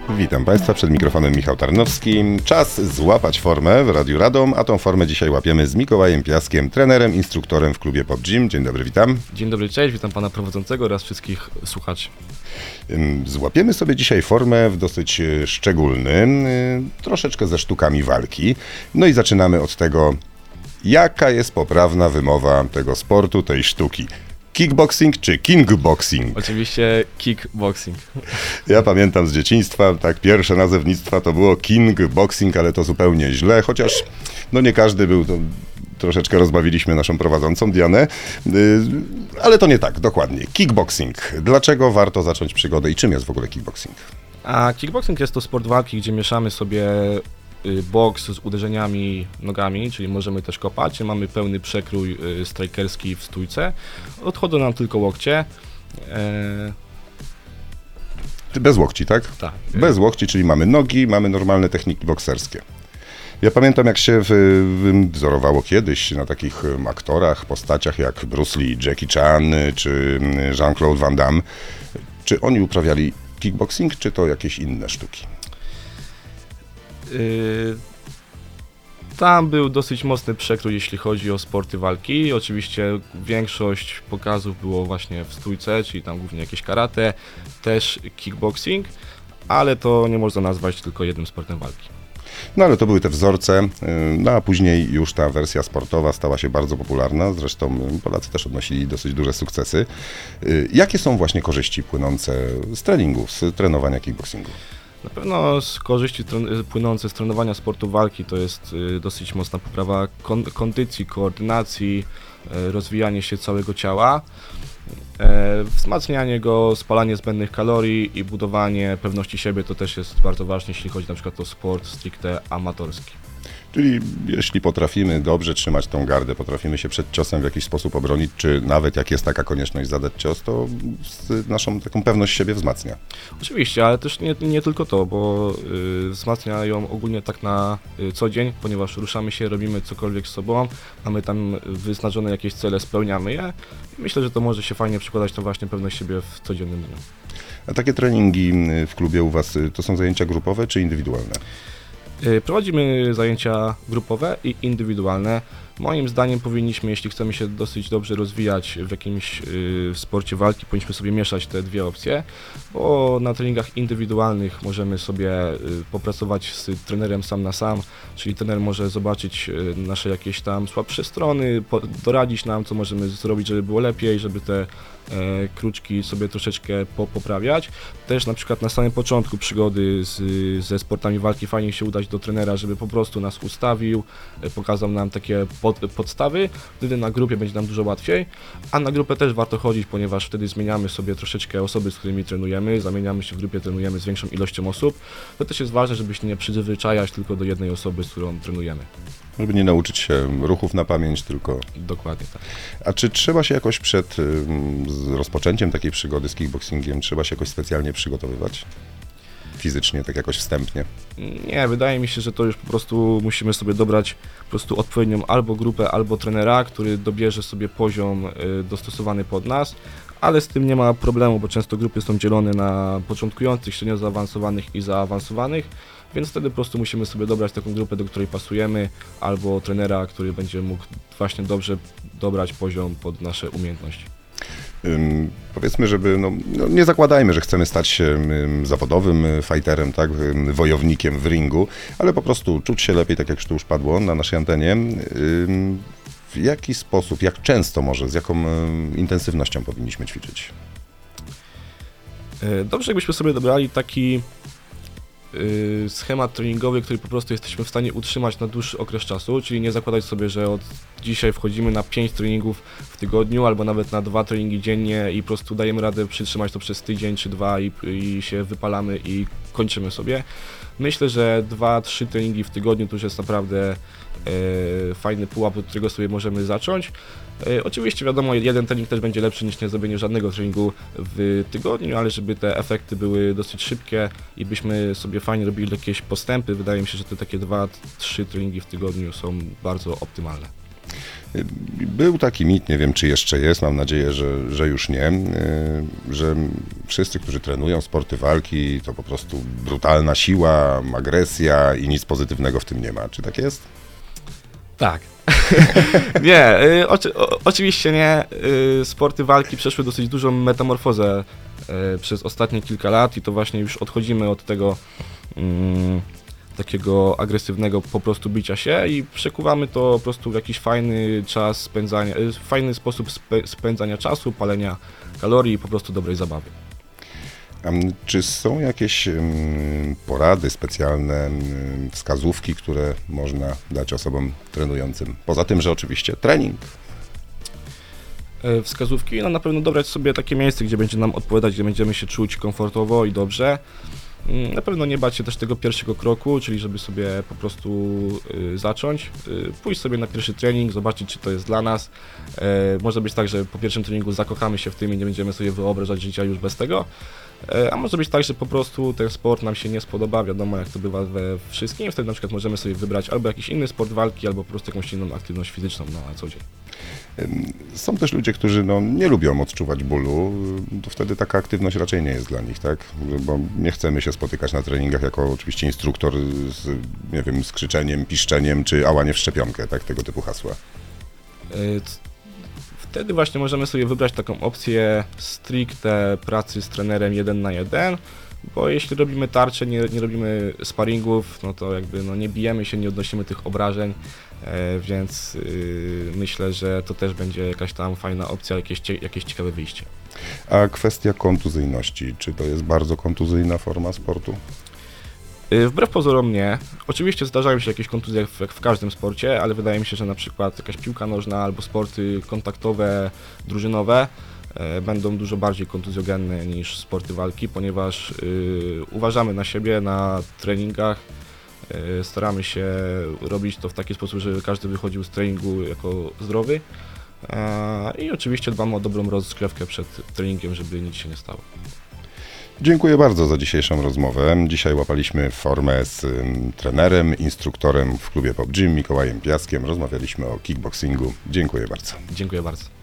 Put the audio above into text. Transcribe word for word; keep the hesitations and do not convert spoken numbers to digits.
Witam Państwa, przed mikrofonem Michał Tarnowski. Czas złapać formę w Radiu Radom, a tą formę dzisiaj łapiemy z Mikołajem Piaskiem, trenerem, instruktorem w klubie Pop Gym. Dzień dobry, witam. Dzień dobry, cześć, witam pana prowadzącego oraz wszystkich słuchaczy. Złapiemy sobie dzisiaj formę w dosyć szczególnym, troszeczkę ze sztukami walki. No i zaczynamy od tego, jaka jest poprawna wymowa tego sportu, tej sztuki. Kickboxing czy kingboxing? Oczywiście kickboxing. Ja pamiętam z dzieciństwa, tak, pierwsze nazewnictwa to było kingboxing, ale to zupełnie źle, chociaż no nie każdy był, to troszeczkę rozbawiliśmy naszą prowadzącą Dianę, yy, ale to nie tak, dokładnie. Kickboxing. Dlaczego warto zacząć przygodę i czym jest w ogóle kickboxing? A kickboxing jest to sport walki, gdzie mieszamy sobie boks z uderzeniami nogami, czyli możemy też kopać, mamy pełny przekrój strajkerski w stójce, odchodzą nam tylko łokcie. E... Bez łokci, tak? Tak. Bez łokci, czyli mamy nogi, mamy normalne techniki bokserskie. Ja pamiętam, jak się wzorowało kiedyś na takich aktorach, postaciach jak Bruce Lee, Jackie Chan czy Jean-Claude Van Damme. Czy oni uprawiali kickboxing, czy to jakieś inne sztuki? Yy, tam był dosyć mocny przekrój, jeśli chodzi o sporty walki. Oczywiście większość pokazów było właśnie w stójce, czyli tam głównie jakieś karate, też kickboxing, ale to nie można nazwać tylko jednym sportem walki. No ale to były te wzorce, no a później już ta wersja sportowa stała się bardzo popularna, zresztą Polacy też odnosili dosyć duże sukcesy. Jakie są właśnie korzyści płynące z treningów, z trenowania kickboxingu? Na pewno z korzyści płynące z trenowania sportu walki to jest dosyć mocna poprawa kondycji, koordynacji, rozwijanie się całego ciała, wzmacnianie go, spalanie zbędnych kalorii i budowanie pewności siebie to też jest bardzo ważne, jeśli chodzi na przykład o sport stricte amatorski. Czyli jeśli potrafimy dobrze trzymać tą gardę, potrafimy się przed ciosem w jakiś sposób obronić, czy nawet jak jest taka konieczność zadać cios, to naszą taką pewność siebie wzmacnia. Oczywiście, ale też nie, nie tylko to, bo y, wzmacnia ją ogólnie tak na y, co dzień, ponieważ ruszamy się, robimy cokolwiek z sobą, mamy tam wyznaczone jakieś cele, spełniamy je. Myślę, że to może się fajnie przekładać na właśnie pewność siebie w codziennym dniu. A takie treningi w klubie u Was to są zajęcia grupowe czy indywidualne? Prowadzimy zajęcia grupowe i indywidualne. Moim zdaniem powinniśmy, jeśli chcemy się dosyć dobrze rozwijać w jakimś y, sporcie walki, powinniśmy sobie mieszać te dwie opcje, bo na treningach indywidualnych możemy sobie y, popracować z trenerem sam na sam, czyli trener może zobaczyć y, nasze jakieś tam słabsze strony, po, doradzić nam, co możemy zrobić, żeby było lepiej, żeby te e, kruczki sobie troszeczkę po, poprawiać. Też na przykład na samym początku przygody z, ze sportami walki fajnie się udać do trenera, żeby po prostu nas ustawił, e, pokazał nam takie pod, podstawy, wtedy na grupie będzie nam dużo łatwiej, a na grupę też warto chodzić, ponieważ wtedy zmieniamy sobie troszeczkę osoby, z którymi trenujemy, zamieniamy się w grupie, trenujemy z większą ilością osób. To też jest ważne, żeby się nie przyzwyczajać tylko do jednej osoby, z którą trenujemy. Żeby nie nauczyć się ruchów na pamięć, tylko... Dokładnie tak. A czy trzeba się jakoś przed z rozpoczęciem takiej przygody z kickboxingiem, trzeba się jakoś specjalnie przygotowywać? Fizycznie, tak jakoś wstępnie? Nie, wydaje mi się, że to już po prostu musimy sobie dobrać po prostu odpowiednią albo grupę, albo trenera, który dobierze sobie poziom dostosowany pod nas, ale z tym nie ma problemu, bo często grupy są dzielone na początkujących, średnio zaawansowanych i zaawansowanych, więc wtedy po prostu musimy sobie dobrać taką grupę, do której pasujemy, albo trenera, który będzie mógł właśnie dobrze dobrać poziom pod nasze umiejętności. Um, powiedzmy, żeby, no, no nie zakładajmy, że chcemy stać się um, zawodowym fighterem, tak, um, wojownikiem w ringu, ale po prostu czuć się lepiej, tak jak to już padło na naszej antenie. Um, w jaki sposób, jak często może, z jaką um, intensywnością powinniśmy ćwiczyć? Dobrze, jakbyśmy sobie dobrali taki yy, schemat treningowy, który po prostu jesteśmy w stanie utrzymać na dłuższy okres czasu, czyli nie zakładać sobie, że od dzisiaj wchodzimy na pięć treningów w tygodniu albo nawet na dwa treningi dziennie i po prostu dajemy radę przytrzymać to przez tydzień czy dwa i, i się wypalamy i kończymy sobie. Myślę, że dwa trzy treningi w tygodniu to już jest naprawdę e, fajny pułap, od którego sobie możemy zacząć. E, oczywiście wiadomo, jeden trening też będzie lepszy niż nie zrobienie żadnego treningu w tygodniu, ale żeby te efekty były dosyć szybkie i byśmy sobie fajnie robili jakieś postępy, wydaje mi się, że te takie dwa trzy treningi w tygodniu są bardzo optymalne. Był taki mit, nie wiem czy jeszcze jest, mam nadzieję, że, że już nie, że wszyscy, którzy trenują sporty walki, to po prostu brutalna siła, agresja i nic pozytywnego w tym nie ma. Czy tak jest? Tak. nie, y, oczy, o, oczywiście nie. Y, sporty walki przeszły dosyć dużą metamorfozę y, przez ostatnie kilka lat i to właśnie już odchodzimy od tego mm, takiego agresywnego po prostu bicia się i przekuwamy to po prostu w jakiś fajny czas spędzania, y, fajny sposób spe, spędzania czasu, palenia kalorii i po prostu dobrej zabawy. A czy są jakieś um, porady specjalne, um, wskazówki, które można dać osobom trenującym? Poza tym, że oczywiście trening. Y, wskazówki, no na pewno dobrać sobie takie miejsce, gdzie będzie nam odpowiadać, gdzie będziemy się czuć komfortowo i dobrze. Na pewno nie bać się też tego pierwszego kroku, czyli żeby sobie po prostu y, zacząć, y, pójść sobie na pierwszy trening, zobaczyć czy to jest dla nas. Y, może być tak, że po pierwszym treningu zakochamy się w tym i nie będziemy sobie wyobrażać życia już bez tego, y, a może być tak, że po prostu ten sport nam się nie spodoba, wiadomo jak to bywa we wszystkim, wtedy na przykład możemy sobie wybrać albo jakiś inny sport walki, albo po prostu jakąś inną aktywność fizyczną na co dzień. Są też ludzie, którzy no, nie lubią odczuwać bólu, to wtedy taka aktywność raczej nie jest dla nich, tak? Bo nie chcemy się spotykać na treningach jako oczywiście instruktor z, nie wiem, z krzyczeniem, piszczeniem czy ała nie w szczepionkę, tak? Tego typu hasła. Wtedy właśnie możemy sobie wybrać taką opcję stricte pracy z trenerem jeden na jeden, bo jeśli robimy tarcze, nie, nie robimy sparingów, no to jakby no nie bijemy się, nie odnosimy tych obrażeń, e, więc y, myślę, że to też będzie jakaś tam fajna opcja, jakieś, cie, jakieś ciekawe wyjście. A kwestia kontuzyjności, czy to jest bardzo kontuzyjna forma sportu? Y, wbrew pozorom nie. Oczywiście zdarzają się jakieś kontuzje jak w, jak w każdym sporcie, ale wydaje mi się, że na przykład jakaś piłka nożna albo sporty kontaktowe, drużynowe będą dużo bardziej kontuzjogenne niż sporty walki, ponieważ y, uważamy na siebie na treningach, y, staramy się robić to w taki sposób, żeby każdy wychodził z treningu jako zdrowy y, i oczywiście dbamy o dobrą rozgrzewkę przed treningiem, żeby nic się nie stało. Dziękuję bardzo za dzisiejszą rozmowę. Dzisiaj łapaliśmy formę z um, trenerem, instruktorem w klubie Pop Gym, Mikołajem Piaskiem. Rozmawialiśmy o kickboxingu. Dziękuję bardzo. Dziękuję bardzo.